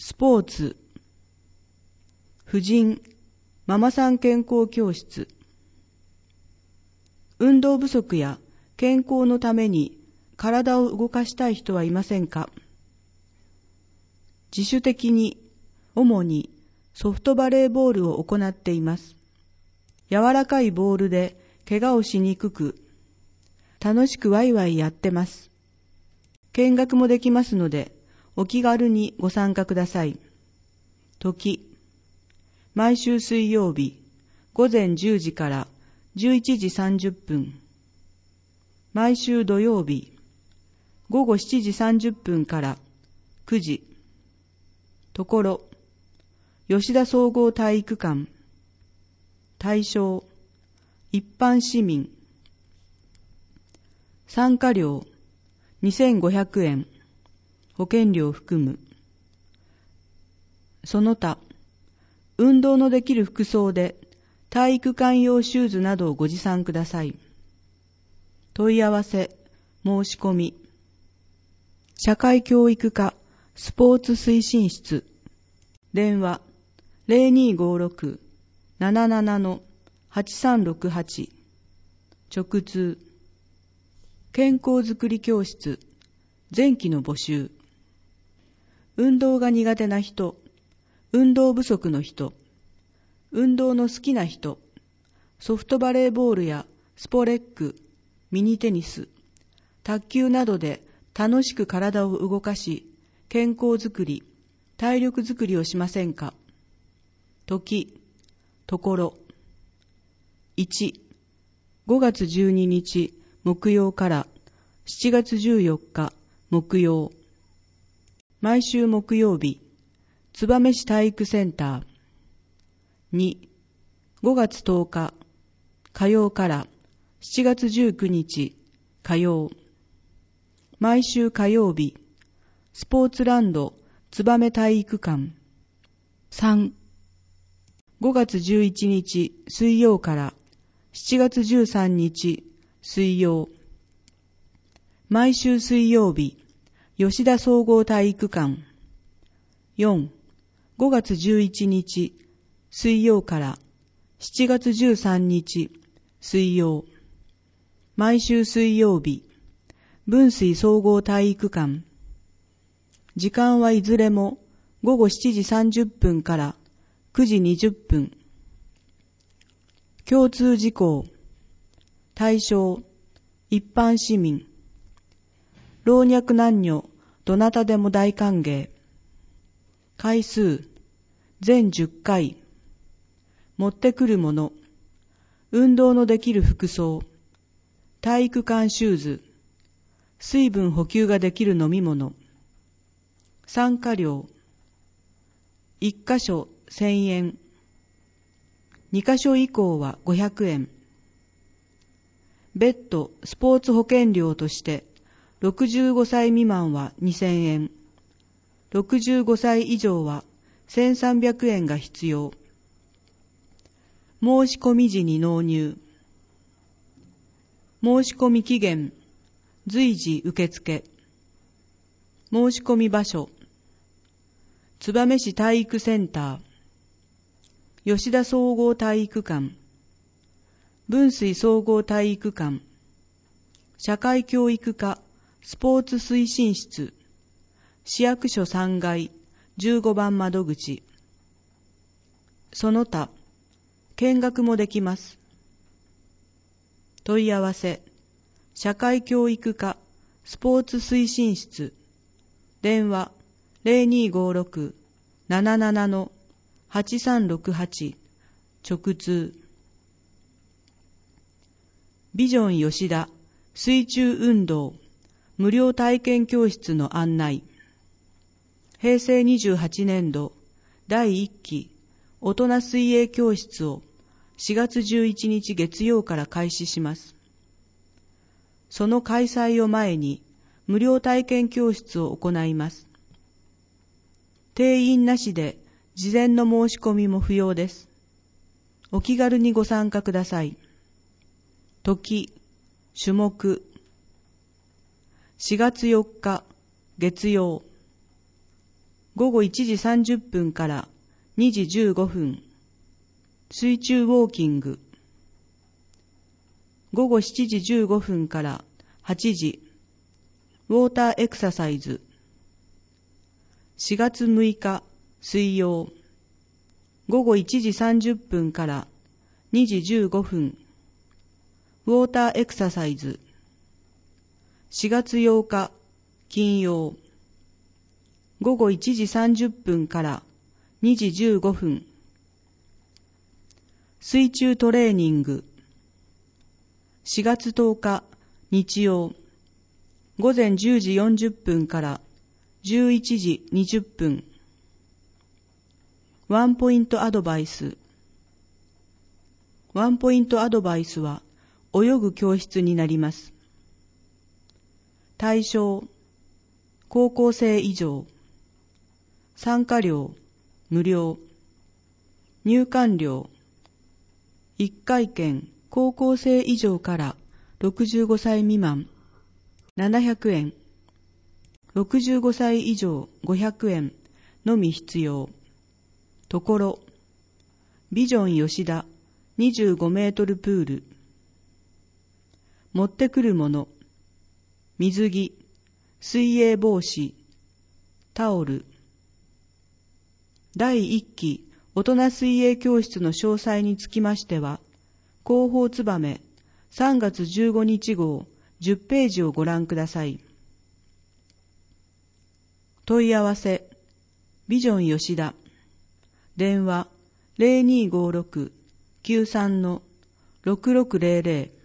スポーツ、婦人、ママさん健康教室、運動不足や健康のために体を動かしたい人はいませんか？自主的に、主にソフトバレーボールを行っています。柔らかいボールで怪我をしにくく、楽しくワイワイやってます。見学もできますので、お気軽にご参加ください。時、毎週水曜日、午前10時から11時30分。毎週土曜日、午後7時30分から9時。ところ、吉田総合体育館。対象、一般市民。参加料、2500円。保険料含む。その他、運動のできる服装で体育館用シューズなどをご持参ください。問い合わせ、申し込み。社会教育課スポーツ推進室。電話、0256-77-8368。直通。健康づくり教室、前期の募集。運動が苦手な人、運動不足の人、運動の好きな人、ソフトバレーボールやスポレック、ミニテニス、卓球などで楽しく体を動かし、健康づくり、体力づくりをしませんか？時、ところ。1、5月12日木曜から7月14日木曜。毎週木曜日、燕市体育センター。2、5月10日火曜から7月19日火曜。毎週火曜日、スポーツランド燕体育館。3、5月11日水曜から7月13日水曜。毎週水曜日、吉田総合体育館。4、5月11日水曜から7月13日水曜。毎週水曜日、分水総合体育館。時間はいずれも午後7時30分から9時20分。共通事項。対象、一般市民。老若男女、どなたでも大歓迎。回数、全10回。持ってくるもの。運動のできる服装。体育館シューズ。水分補給ができる飲み物。参加料。1箇所1000円。2箇所以降は500円。別途スポーツ保険料として65歳未満は2000円。65歳以上は1300円が必要。申し込み時に納入。申し込み期限、随時受付。申し込み場所、燕市体育センター、吉田総合体育館、分水総合体育館、社会教育課スポーツ推進室、市役所3階15番窓口。その他、見学もできます。問い合わせ、社会教育課スポーツ推進室。電話0256-77-8368。直通。ビジョン吉田水中運動無料体験教室の案内。平成28年度第1期大人水泳教室を4月11日月曜から開始します。その開催を前に無料体験教室を行います。定員なしで事前の申し込みも不要です。お気軽にご参加ください。時、種目。4月4日月曜。 午後1時30分から2時15分、水中ウォーキング。午後7時15分から8時、ウォーターエクササイズ。4月6日水曜、午後1時30分から2時15分、ウォーターエクササイズ。4月8日金曜、午後1時30分から2時15分、水中トレーニング。4月10日日曜、午前10時40分から11時20分、ワンポイントアドバイス。ワンポイントアドバイスは泳ぐ教室になります。対象、高校生以上。参加料、無料。入館料、1回券、高校生以上から65歳未満、700円。65歳以上500円のみ必要。ところ、ビジョン吉田25メートルプール。持ってくるもの、水着、水泳帽子、タオル。第1期大人水泳教室の詳細につきましては、広報つばめ3月15日号10ページをご覧ください。問い合わせ、ビジョン吉田。電話 0256-93-6600